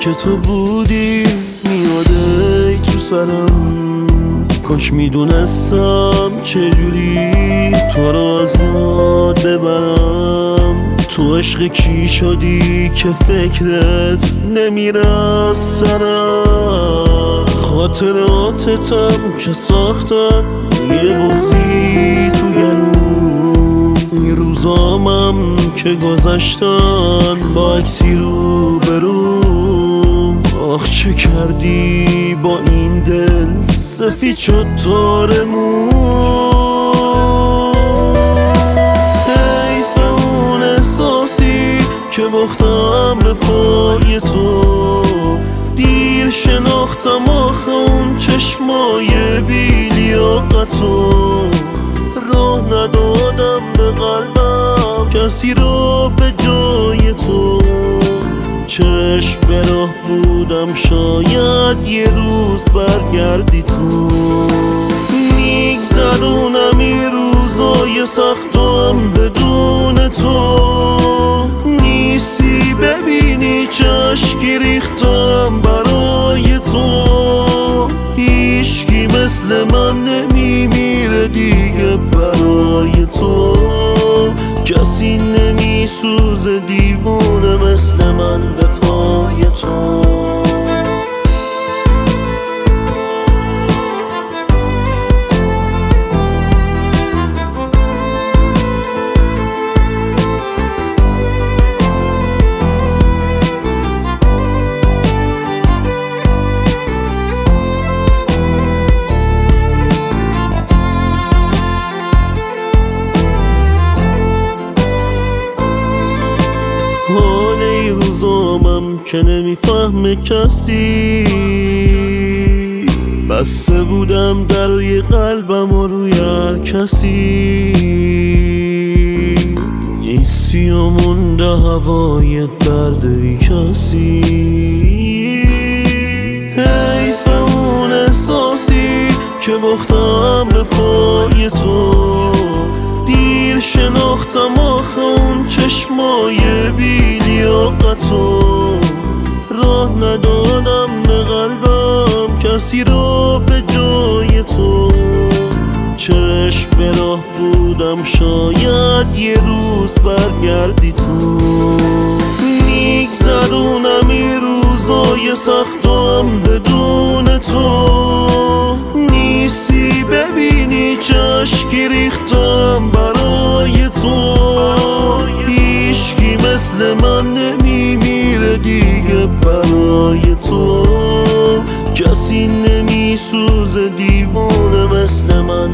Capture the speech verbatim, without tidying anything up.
که تو بودی میاده تو سرم، کاش میدونستم چجوری تو رو از یاد ببرم. تو عشق کی شدی که فکرت نمیره از سرم؟ خاطراتتم که ساختن یه بغضی تو گلوم، این روزامم که گذشتن با عکسی رو بروم. آخ چه کردی با این دل سفید شد تارمون. حیف اون احساسی که باختم به پای تو، دیر شناختم آخه اون چشمای بی لیاقتو. راه ندادم به قلبم کسی رو به جای تو، چشم به راه بودم شاید یه روز برگردی تو. میگذرونم این روزای سختم بدون تو، نیستی ببینی چشکی ریختم برای تو. هیچکی مثل من نمیمیره دیگه برای تو، کسی نمیسوزه دیوونه مثل من به پای تو. حال این روزامم که نمیفهمه کسی، بسته بودم در روی قلبم و روی هر کسی. نیستی و مونده هوای درد بی کسی. حیف اون احساسی که باختم به پای تو، دیر شناختم آخه اون چشمای بی لیاقتو. راه ندادم به قلبم کسی رو به جای تو، چشم به راه بودم شاید یه روز برگردی تو. میگذرونم این روزای سختم بدون تو، نیستی ببینی چشکی ریختم برای تو. هیچکی مثل من نمیمیره دیگه برای تو، کسی نمیسوزه دیوونه مثل من